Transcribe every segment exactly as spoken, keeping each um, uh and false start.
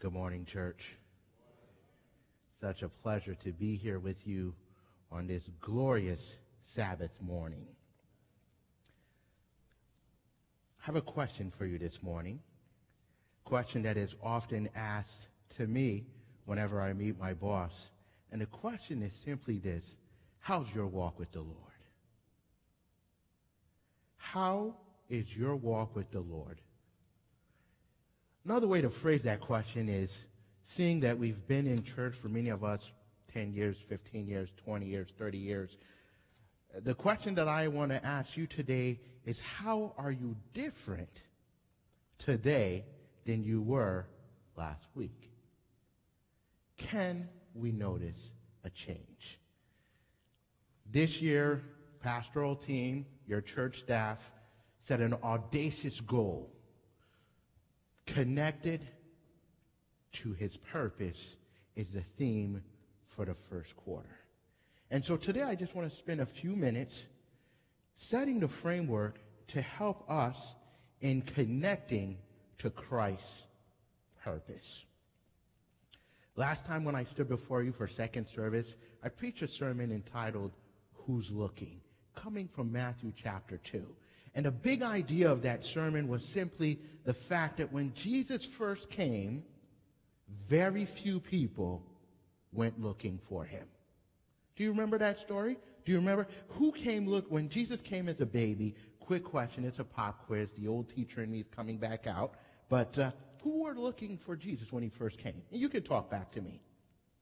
Good morning, church. Such a pleasure to be here with you on this glorious Sabbath morning. I have a question for you this morning, a question that is often asked to me whenever I meet my boss. And the question is simply this: how's your walk with the Lord? How is your walk with the Lord? Another way to phrase that question is, seeing that we've been in church for many of us ten years, fifteen years, twenty years, thirty years, the question that I want to ask you today is, how are you different today than you were last week? Can we notice a change? This year, pastoral team, your church staff, set an audacious goal: connected to his purpose is the theme for the first quarter. And so today I just want to spend a few minutes setting the framework to help us in connecting to Christ's purpose. Last time when I stood before you for second service, I preached a sermon entitled, "Who's Looking?" coming from Matthew chapter two. And the big idea of that sermon was simply the fact that when Jesus first came, very few people went looking for him. Do you remember that story? Do you remember who came look when Jesus came as a baby? Quick question, it's a pop quiz. The old teacher in me is coming back out. But uh, who were looking for Jesus when he first came? And you can talk back to me.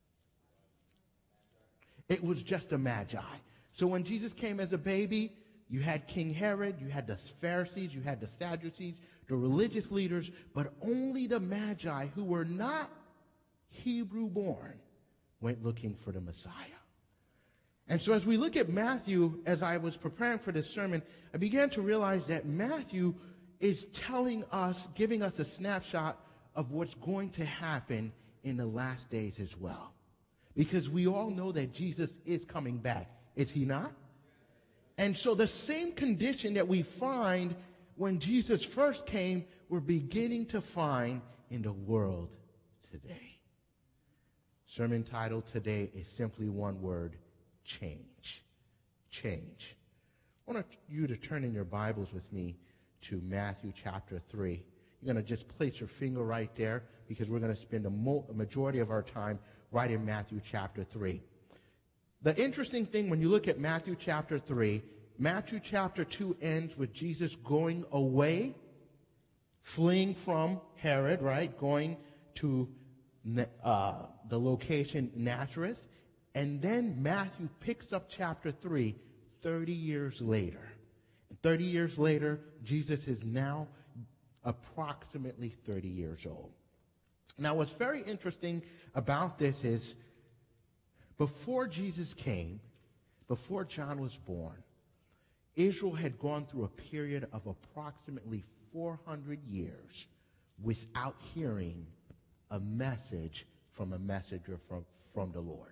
It was just a magi. So when Jesus came as a baby, you had King Herod, you had the Pharisees, you had the Sadducees, the religious leaders, but only the Magi, who were not Hebrew-born, went looking for the Messiah. And so as we look at Matthew, as I was preparing for this sermon, I began to realize that Matthew is telling us, giving us a snapshot of what's going to happen in the last days as well. Because we all know that Jesus is coming back. Is he not? And so the same condition that we find when Jesus first came, we're beginning to find in the world today. Sermon title today is simply one word: change. Change. I want you to turn in your Bibles with me to Matthew chapter three. You're going to just place your finger right there, because we're going to spend a, mo- a majority of our time right in Matthew chapter three. The interesting thing when you look at Matthew chapter three, Matthew chapter two ends with Jesus going away, fleeing from Herod, right? Going to uh, the location Nazareth. And then Matthew picks up chapter three thirty years later. thirty years later, Jesus is now approximately thirty years old. Now, what's very interesting about this is, before Jesus came, before John was born, Israel had gone through a period of approximately four hundred years without hearing a message from a messenger from, from the Lord.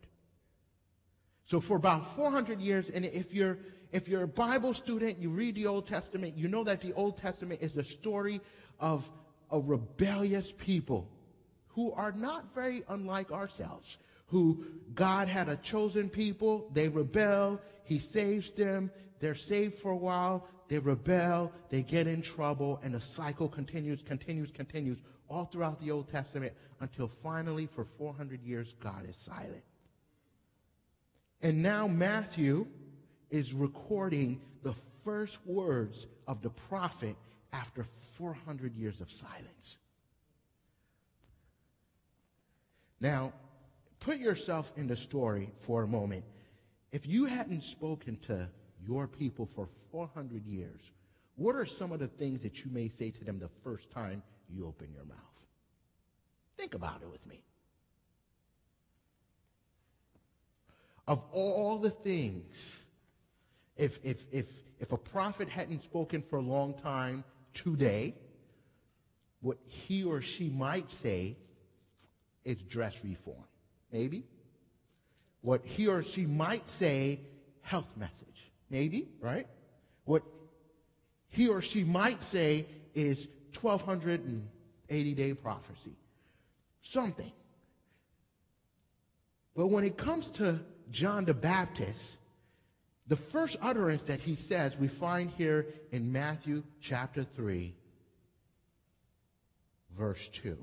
So for about four hundred years, and if you're, if you're a Bible student, you read the Old Testament, you know that the Old Testament is the story of a rebellious people who are not very unlike ourselves, who God had a chosen people, they rebel, he saves them, they're saved for a while, they rebel, they get in trouble, and the cycle continues, continues, continues, all throughout the Old Testament, until finally, for four hundred years, God is silent. And now Matthew is recording the first words of the prophet after four hundred years of silence. Now, put yourself in the story for a moment. If you hadn't spoken to your people for four hundred years, what are some of the things that you may say to them the first time you open your mouth? Think about it with me. Of all the things, if, if, if, if a prophet hadn't spoken for a long time today, what he or she might say is dress reform. Maybe. What he or she might say, health message. Maybe, right? What he or she might say is twelve eighty day prophecy. something. But when it comes to John the Baptist, the first utterance that he says we find here in Matthew chapter three, verse two.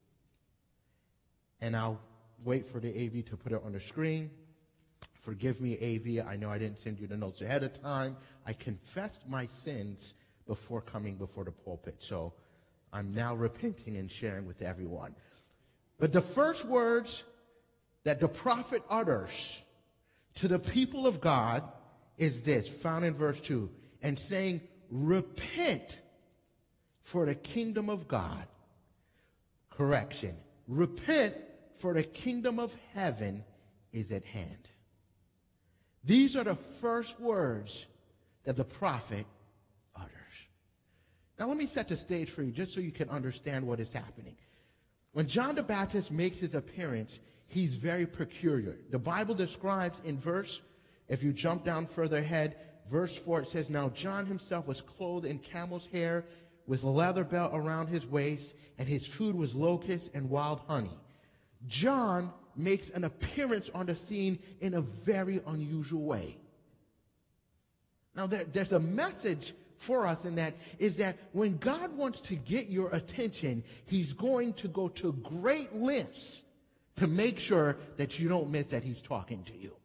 And I'll wait for the A V to put it on the screen. Forgive me, A V. I know I didn't send you the notes ahead of time. I confessed my sins before coming before the pulpit. So I'm now repenting and sharing with everyone. But the first words that the prophet utters to the people of God is this, found in verse two, and saying, repent, for the kingdom of God. Correction. Repent, for the kingdom of heaven is at hand. These are the first words that the prophet utters. Now let me set the stage for you just so you can understand what is happening. When John the Baptist makes his appearance, he's very peculiar. The Bible describes in verse, if you jump down further ahead, verse four, it says, now John himself was clothed in camel's hair with a leather belt around his waist, and his food was locusts and wild honey. John makes an appearance on the scene in a very unusual way. Now, there, there's a message for us in that, is that when God wants to get your attention, he's going to go to great lengths to make sure that you don't miss that he's talking to you.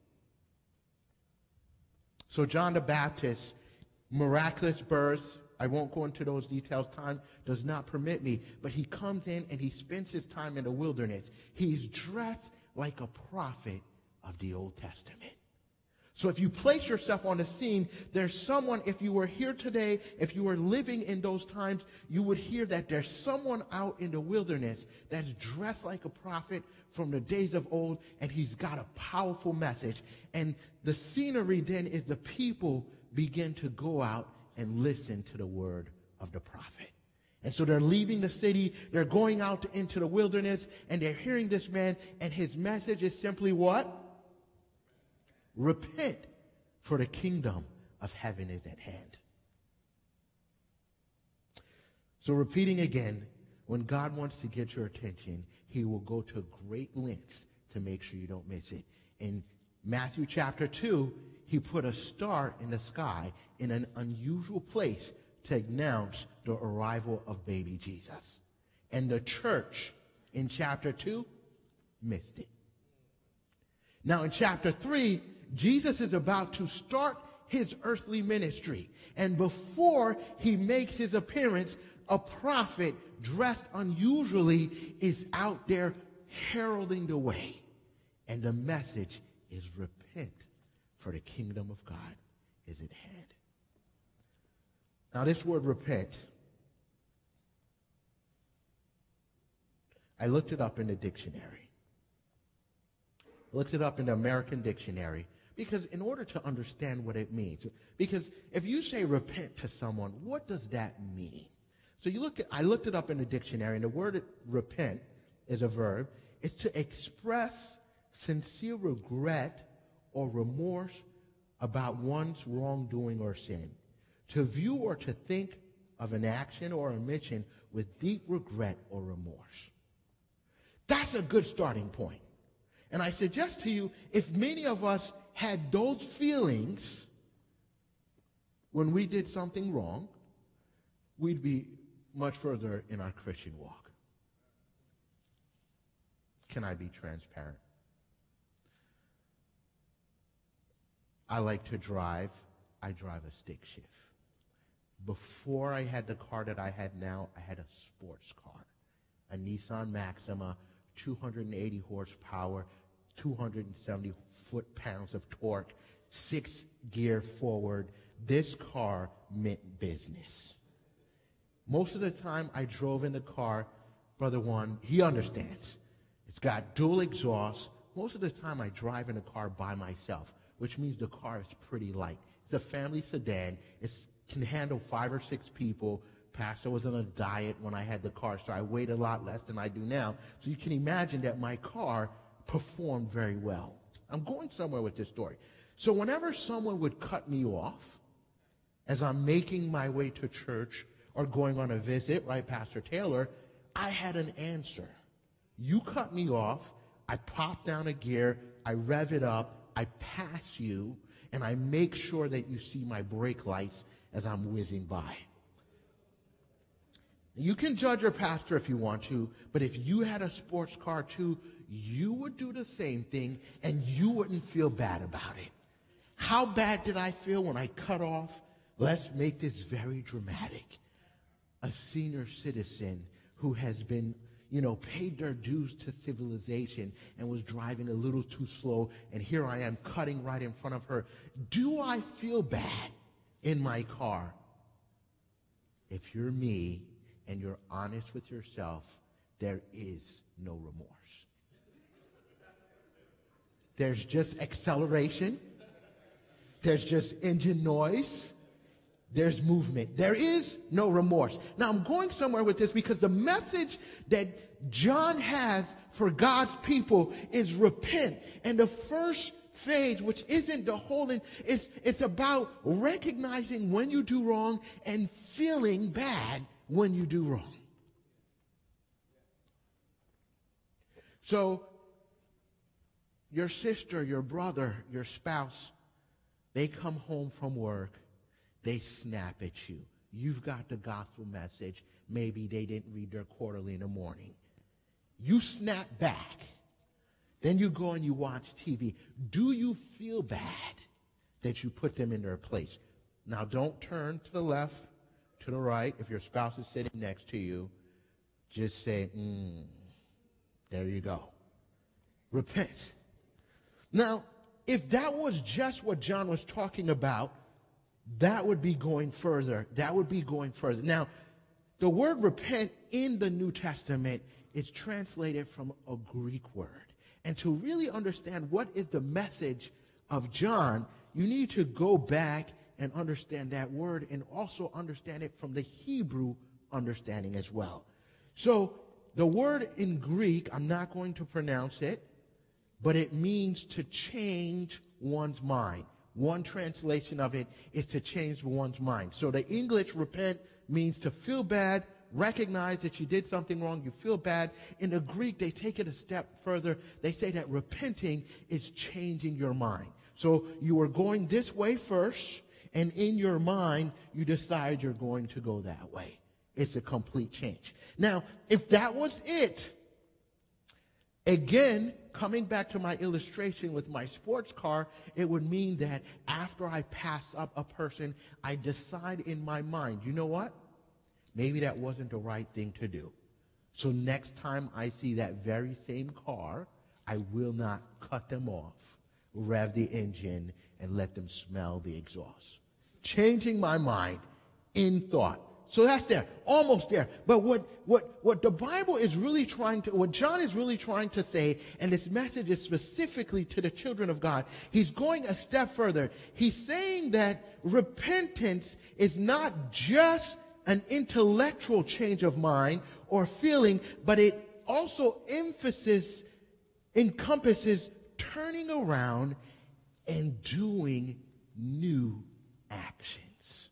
So John the Baptist, miraculous birth, I won't go into those details. Time does not permit me. But he comes in and he spends his time in the wilderness. He's dressed like a prophet of the Old Testament. So if you place yourself on the scene, there's someone, if you were here today, if you were living in those times, you would hear that there's someone out in the wilderness that's dressed like a prophet from the days of old, and he's got a powerful message. And the scenery then is the people begin to go out and listen to the word of the prophet. And so they're leaving the city, they're going out into the wilderness, and they're hearing this man, and his message is simply what? Repent, for the kingdom of heaven is at hand. So repeating again, when God wants to get your attention, he will go to great lengths to make sure you don't miss it. In Matthew chapter two, he put a star in the sky in an unusual place to announce the arrival of baby Jesus. And the church in chapter two missed it. Now in chapter three, Jesus is about to start his earthly ministry. And before he makes his appearance, a prophet dressed unusually is out there heralding the way. And the message is repent, for the kingdom of God is at hand. Now this word repent, I looked it up in the dictionary. I looked it up in the American dictionary because in order to understand what it means, because if you say repent to someone, what does that mean? So you look at, I looked it up in the dictionary, and the word repent is a verb. It's to express sincere regret or remorse about one's wrongdoing or sin. To view or to think of an action or omission with deep regret or remorse. That's a good starting point. And I suggest to you, if many of us had those feelings when we did something wrong, we'd be much further in our Christian walk. Can I be transparent? I like to drive. I drive a stick shift. Before I had the car that I had now, I had a sports car, a Nissan Maxima, two hundred eighty horsepower, two hundred seventy foot-pounds of torque, six gear forward. This car meant business. Most of the time I drove in the car, Brother Juan, he understands. It's got dual exhaust. Most of the time I drive in the car by myself, which means the car is pretty light. It's a family sedan. It can handle five or six people. Pastor was on a diet when I had the car, so I weighed a lot less than I do now. So you can imagine that my car performed very well. I'm going somewhere with this story. So whenever someone would cut me off as I'm making my way to church or going on a visit, right, Pastor Taylor, I had an answer. You cut me off, I pop down a gear, I rev it up, I pass you, and I make sure that you see my brake lights as I'm whizzing by. You can judge your pastor if you want to, but if you had a sports car too, you would do the same thing and you wouldn't feel bad about it. How bad did I feel when I cut off? Let's make this very dramatic. A senior citizen who has been, you know, paid their dues to civilization and was driving a little too slow, and here I am cutting right in front of her. Do I feel bad in my car? If you're me and you're honest with yourself, there is no remorse. There's just acceleration. There's just engine noise. There's movement. There is no remorse. Now, I'm going somewhere with this because the message that John has for God's people is repent. And the first phase, which isn't the whole, it's, it's about recognizing when you do wrong and feeling bad when you do wrong. So, your sister, your brother, your spouse, they come home from work, they snap at you. You've got the gospel message. Maybe they didn't read their quarterly in the morning. You snap back. Then you go and you watch T V. Do you feel bad that you put them in their place? Now, don't turn to the left, to the right. If your spouse is sitting next to you, just say, mm, there you go. Repent. Now, if that was just what John was talking about, that would be going further. That would be going further. Now, the word repent in the New Testament is translated from a Greek word. And to really understand what is the message of John, you need to go back and understand that word and also understand it from the Hebrew understanding as well. So the word in Greek, I'm not going to pronounce it, but it means to change one's mind. One translation of it is to change one's mind. So the English repent means to feel bad, recognize that you did something wrong, you feel bad. In the Greek, they take it a step further. They say that repenting is changing your mind. So you were going this way first, and in your mind, you decide you're going to go that way. It's a complete change. Now, if that was it, again, coming back to my illustration with my sports car, it would mean that after I pass up a person, I decide in my mind, you know what? Maybe that wasn't the right thing to do. So next time I see that very same car, I will not cut them off, rev the engine, and let them smell the exhaust. Changing my mind in thought. So that's there, almost there. But what, what, what the Bible is really trying to, what John is really trying to say, and this message is specifically to the children of God, he's going a step further. He's saying that repentance is not just an intellectual change of mind or feeling, but it also emphasis encompasses turning around and doing new actions.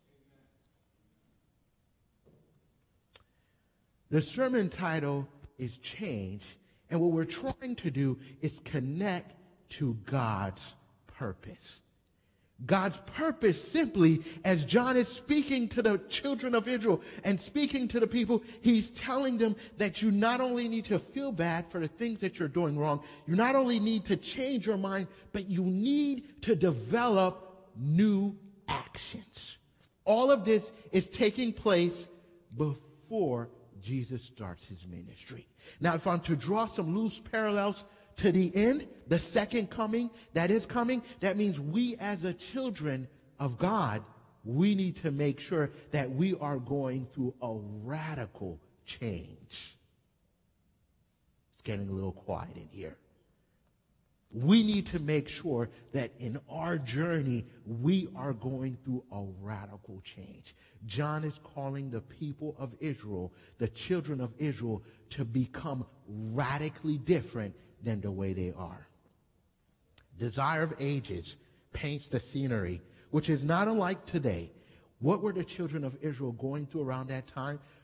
The sermon title is Change, and what we're trying to do is connect to God's purpose. God's purpose simply, as John is speaking to the children of Israel and speaking to the people, he's telling them that you not only need to feel bad for the things that you're doing wrong, you not only need to change your mind, but you need to develop new actions. All of this is taking place before Jesus starts his ministry. Now, if I'm to draw some loose parallels to the end, the second coming that is coming, that means we as a children of God, we need to make sure that we are going through a radical change. It's getting a little quiet in here. We need to make sure that in our journey, we are going through a radical change. John is calling the people of Israel, the children of Israel, to become radically different than the way they are. Desire of Ages paints the scenery, which is not unlike today. What were the children of Israel going through around that time?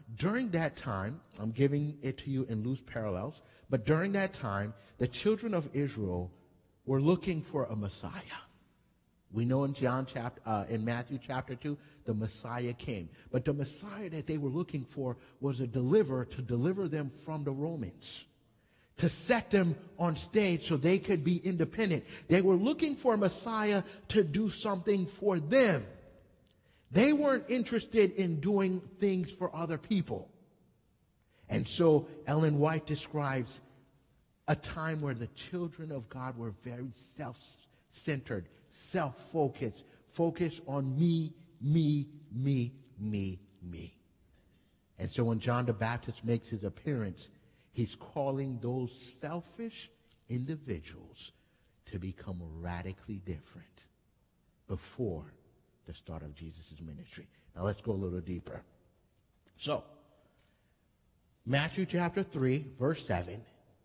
during that time, I'm giving it to you in loose parallels, but during that time, the children of Israel were looking for a Messiah. We know in John chapter, uh, in Matthew chapter two, the Messiah came. But the Messiah that they were looking for was a deliverer to deliver them from the Romans, to set them on stage so they could be independent. They were looking for a Messiah to do something for them. They weren't interested in doing things for other people. And so Ellen White describes a time where the children of God were very self-centered, self-focused, focused on me, me, me, me, me. And so when John the Baptist makes his appearance, he's calling those selfish individuals to become radically different before the start of Jesus' ministry. Now let's go a little deeper. So, Matthew chapter three, verse seven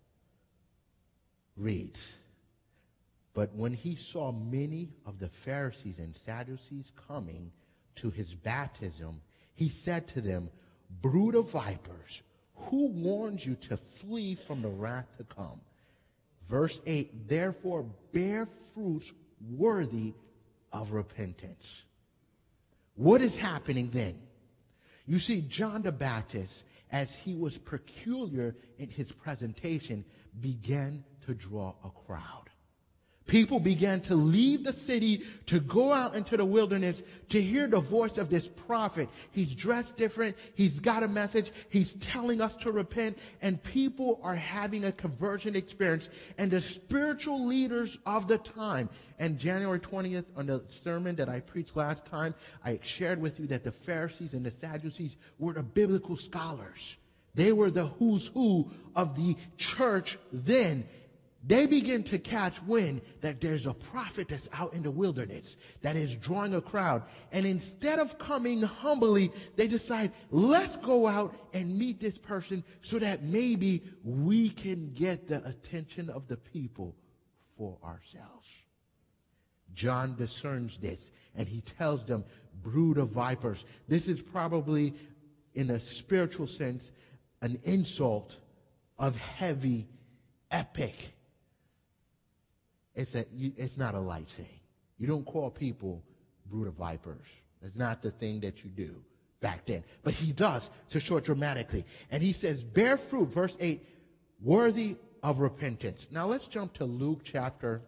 reads, "But when he saw many of the Pharisees and Sadducees coming to his baptism, he said to them, 'Brood of vipers, who warned you to flee from the wrath to come?' Verse eight, 'Therefore bear fruits worthy of repentance.'" What is happening then? You see, John the Baptist, as he was peculiar in his presentation, began to draw a crowd. People began to leave the city to go out into the wilderness to hear the voice of this prophet. He's dressed different. He's got a message. He's telling us to repent. And people are having a conversion experience. And the spiritual leaders of the time, and January twentieth, on the sermon that I preached last time, I shared with you that the Pharisees and the Sadducees were the biblical scholars. They were the who's who of the church then. They begin to catch wind that there's a prophet that's out in the wilderness that is drawing a crowd. And instead of coming humbly, they decide, let's go out and meet this person so that maybe we can get the attention of the people for ourselves. John discerns this, and he tells them, brood of vipers. This is probably, in a spiritual sense, an insult of heavy, epic. It's, a, you, it's not a light saying. You don't call people brood of vipers. That's not the thing that you do back then. But he does to show it dramatically. And he says, bear fruit, verse eight, worthy of repentance. Now let's jump to Luke chapter,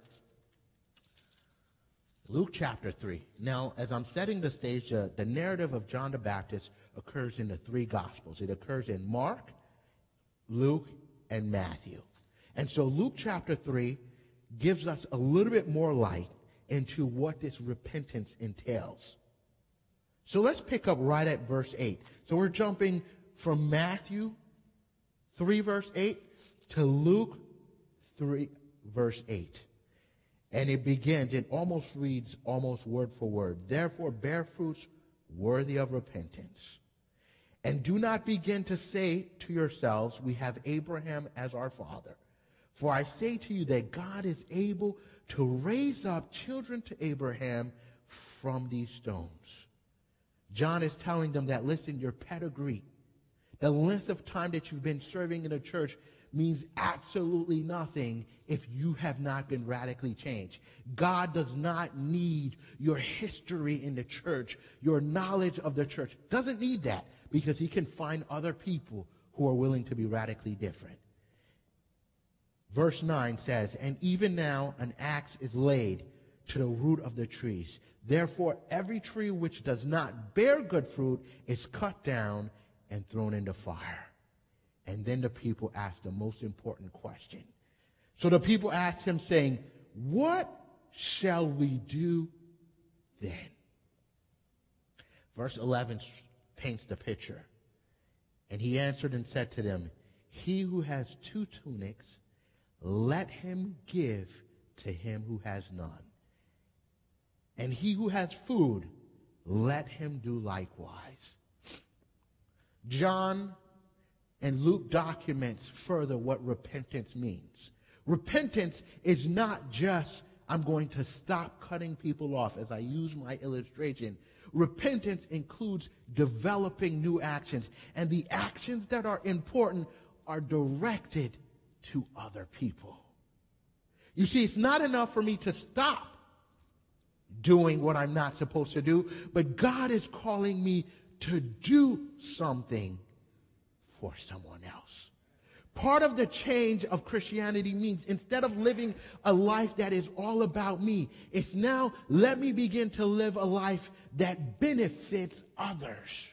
Luke chapter three. Now, as I'm setting the stage, uh, the narrative of John the Baptist occurs in the three Gospels. It occurs in Mark, Luke, and Matthew. And so Luke chapter three gives us a little bit more light into what this repentance entails. So let's pick up right at verse eight. So we're jumping from Matthew three, verse eight, to Luke three, verse eight. And it begins, it almost reads almost word for word. Therefore bear fruits worthy of repentance. And do not begin to say to yourselves, we have Abraham as our father. For I say to you that God is able to raise up children to Abraham from these stones. John is telling them that, listen, your pedigree, the length of time that you've been serving in the church means absolutely nothing if you have not been radically changed. God does not need your history in the church, your knowledge of the church. Doesn't need that, because he can find other people who are willing to be radically different. Verse nine says, and even now an axe is laid to the root of the trees. Therefore every tree which does not bear good fruit is cut down and thrown into fire. And then the people ask the most important question. So the people asked him, saying, what shall we do then? Verse eleven paints the picture. And he answered and said to them, he who has two tunics, let him give to him who has none. And he who has food, let him do likewise. John and Luke documents further what repentance means. Repentance is not just, I'm going to stop cutting people off, as I use my illustration. Repentance includes developing new actions, and the actions that are important are directed to other people. You see, it's not enough for me to stop doing what I'm not supposed to do, but God is calling me to do something for someone else. Part of the change of Christianity means instead of living a life that is all about me, it's now let me begin to live a life that benefits others.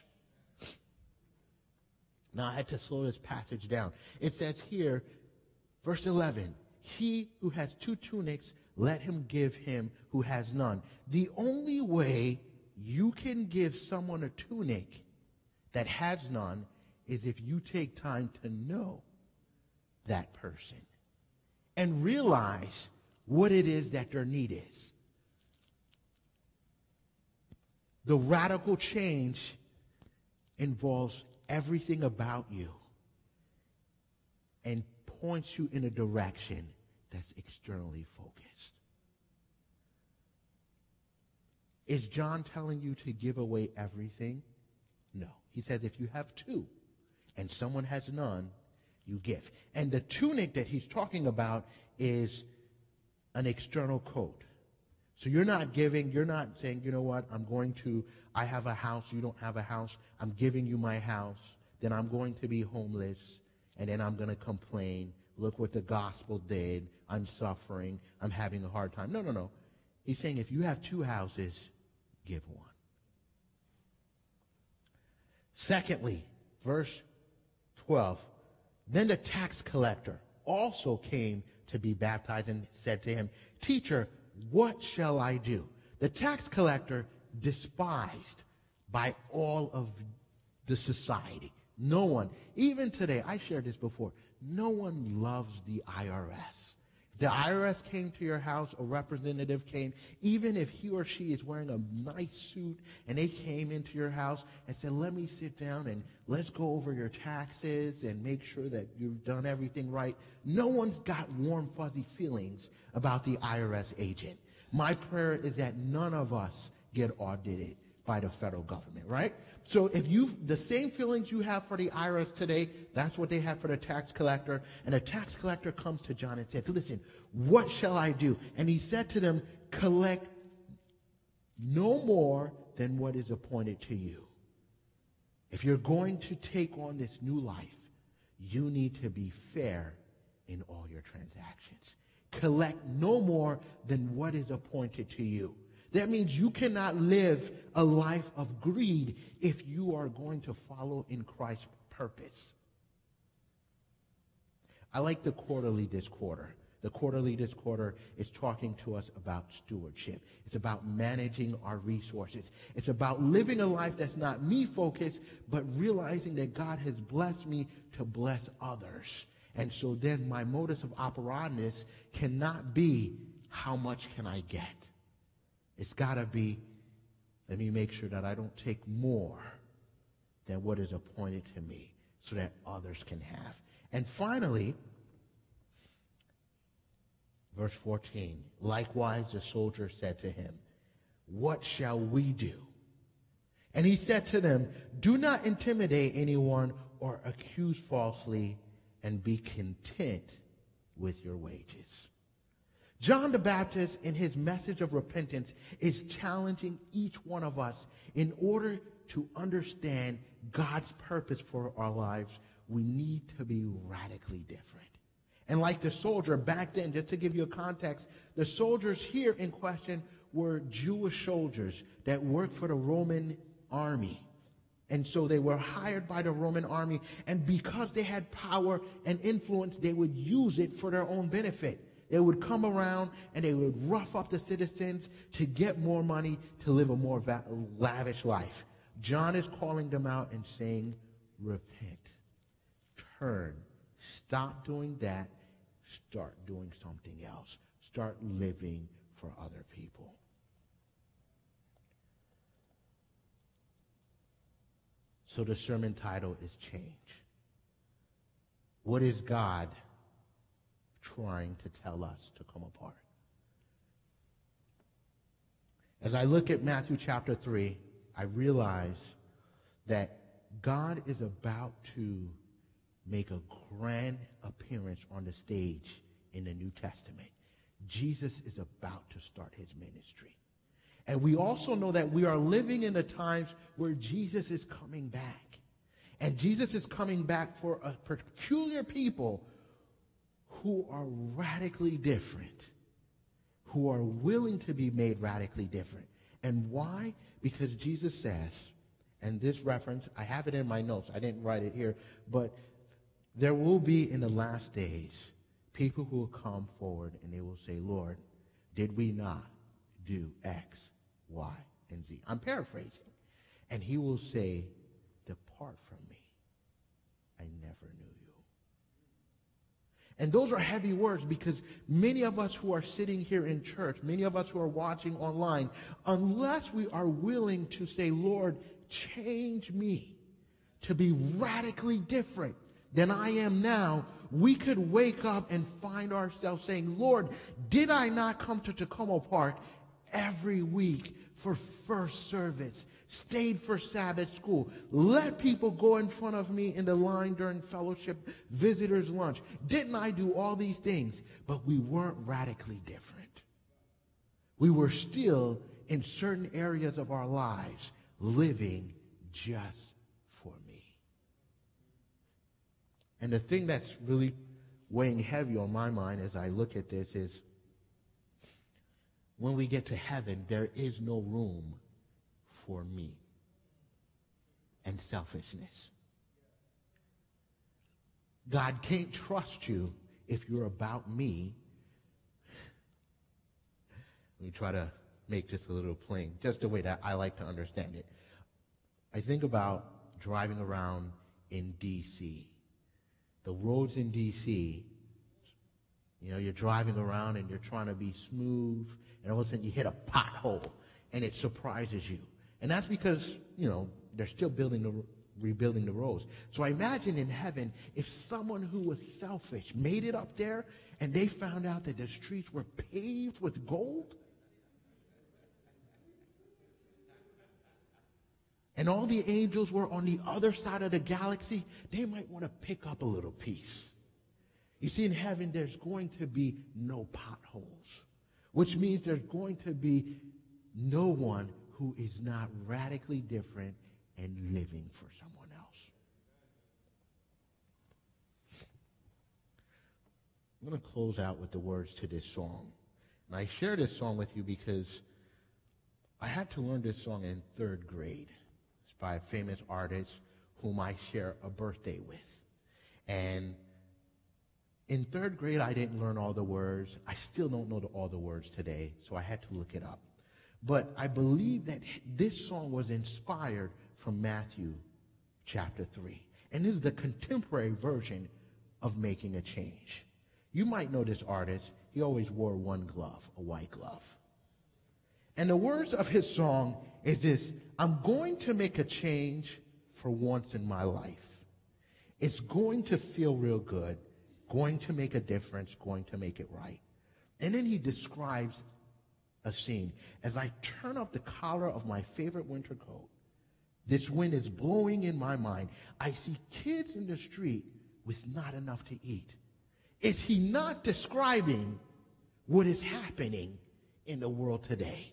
Now I had to slow this passage down. It says here, verse eleven, he who has two tunics, let him give him who has none. The only way you can give someone a tunic that has none is if you take time to know that person and realize what it is that their need is. The radical change involves everything about you and points you in a direction that's externally focused. Is John telling you to give away everything? No. He says if you have two and someone has none, you give. And the tunic that he's talking about is an external coat. So you're not giving, you're not saying, you know what, I'm going to, I have a house, you don't have a house, I'm giving you my house, then I'm going to be homeless, and then I'm going to complain, look what the gospel did, I'm suffering, I'm having a hard time. No, no, no. He's saying if you have two houses, give one. Secondly, verse twelve, then the tax collector also came to be baptized and said to him, Teacher, what shall I do? The tax collector, despised by all of the society. No one, even today, I shared this before, no one loves the I R S. If the I R S came to your house, a representative came, even if he or she is wearing a nice suit and they came into your house and said, let me sit down and let's go over your taxes and make sure that you've done everything right. No one's got warm, fuzzy feelings about the I R S agent. My prayer is that none of us get audited by the federal government, right? So if you the same feelings you have for the I R S today, that's what they have for the tax collector. And the tax collector comes to John and says, listen, what shall I do? And he said to them, collect no more than what is appointed to you. If you're going to take on this new life, you need to be fair in all your transactions. Collect no more than what is appointed to you. That means you cannot live a life of greed if you are going to follow in Christ's purpose. I like the quarterly this quarter. The quarterly this quarter is talking to us about stewardship. It's about managing our resources. It's about living a life that's not me-focused, but realizing that God has blessed me to bless others. And so then my modus of operandi cannot be, how much can I get? It's got to be, let me make sure that I don't take more than what is appointed to me so that others can have. And finally, verse fourteen, likewise the soldier said to him, what shall we do? And he said to them, do not intimidate anyone or accuse falsely, and be content with your wages. John the Baptist, in his message of repentance, is challenging each one of us in order to understand God's purpose for our lives. We need to be radically different. And like the soldier back then, just to give you a context, the soldiers here in question were Jewish soldiers that worked for the Roman army. And so they were hired by the Roman army, and because they had power and influence, they would use it for their own benefit. They would come around and they would rough up the citizens to get more money, to live a more va- lavish life. John is calling them out and saying, repent, turn, stop doing that, start doing something else. Start living for other people. So the sermon title is Change. What is God trying to tell us to come apart? As I look at Matthew chapter three, I realize that God is about to make a grand appearance on the stage in the New Testament. Jesus is about to start his ministry. And we also know that we are living in the times where Jesus is coming back. And Jesus is coming back for a peculiar people who are radically different, who are willing to be made radically different. And why? Because Jesus says, and this reference, I have it in my notes, I didn't write it here, but there will be in the last days people who will come forward and they will say, Lord, did we not do X, Y, and Z? I'm paraphrasing. And he will say, depart from me. I never knew you. And those are heavy words because many of us who are sitting here in church, many of us who are watching online, unless we are willing to say, Lord, change me to be radically different than I am now, we could wake up and find ourselves saying, Lord, did I not come to Tacoma Park every week for first service, stayed for Sabbath school, let people go in front of me in the line during fellowship, visitors' lunch? Didn't I do all these things? But we weren't radically different. We were still in certain areas of our lives living just for me. And the thing that's really weighing heavy on my mind as I look at this is when we get to heaven, there is no room for me and selfishness. God can't trust you if you're about me. Let me try to make this a little plain, just the way that I like to understand it. I think about driving around in D C The roads in D C, you know, you're driving around and you're trying to be smooth, and all of a sudden you hit a pothole, and it surprises you. And that's because, you know, they're still building the, rebuilding the roads. So I imagine in heaven, if someone who was selfish made it up there, and they found out that the streets were paved with gold, and all the angels were on the other side of the galaxy, they might want to pick up a little piece. You see, in heaven, there's going to be no potholes, which means there's going to be no one who is not radically different and living for someone else. I'm going to close out with the words to this song. And I share this song with you because I had to learn this song in third grade. It's by a famous artist whom I share a birthday with. And in third grade, I didn't learn all the words. I still don't know the, all the words today, so I had to look it up. But I believe that this song was inspired from Matthew chapter three. And this is the contemporary version of Making a Change. You might know this artist. He always wore one glove, a white glove. And the words of his song is this: I'm going to make a change for once in my life. It's going to feel real good, going to make a difference, going to make it right. And then he describes a scene. As I turn up the collar of my favorite winter coat, this wind is blowing in my mind. I see kids in the street with not enough to eat. Is he not describing what is happening in the world today?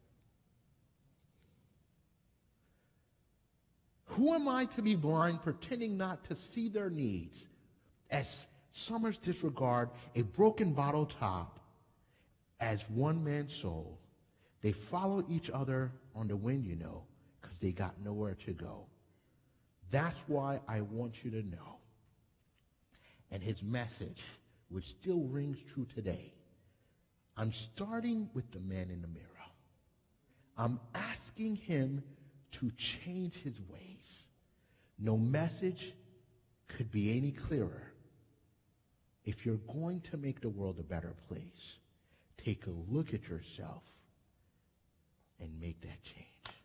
Who am I to be blind, pretending not to see their needs, as summers disregard a broken bottle top as one man's soul? They follow each other on the wind, you know, because they got nowhere to go. That's why I want you to know. And his message, which still rings true today, I'm starting with the man in the mirror. I'm asking him to change his ways. No message could be any clearer. If you're going to make the world a better place, take a look at yourself and make that change.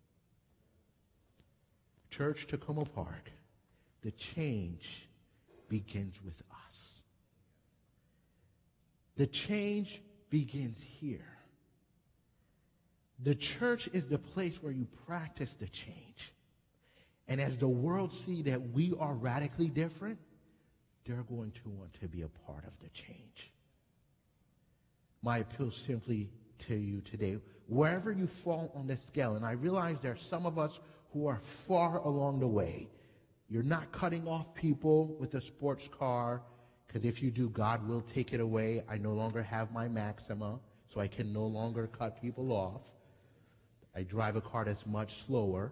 Church, Tacoma Park, the change begins with us. The change begins here. The church is the place where you practice the change. And as the world see that we are radically different, they're going to want to be a part of the change. My appeal simply to you today, wherever you fall on the scale, and I realize there are some of us who are far along the way. You're not cutting off people with a sports car, because if you do, God will take it away. I no longer have my Maxima, so I can no longer cut people off. I drive a car that's much slower.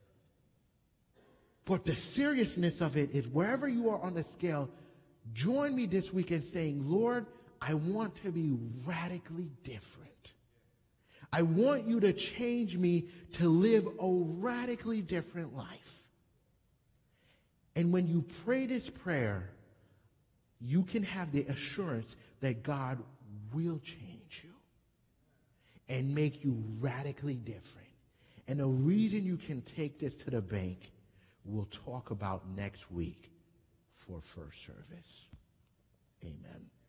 But the seriousness of it is wherever you are on the scale, join me this week in saying, Lord, I want to be radically different. I want you to change me to live a radically different life. And when you pray this prayer, you can have the assurance that God will change you and make you radically different. And the reason you can take this to the bank, we'll talk about next week for first service. Amen.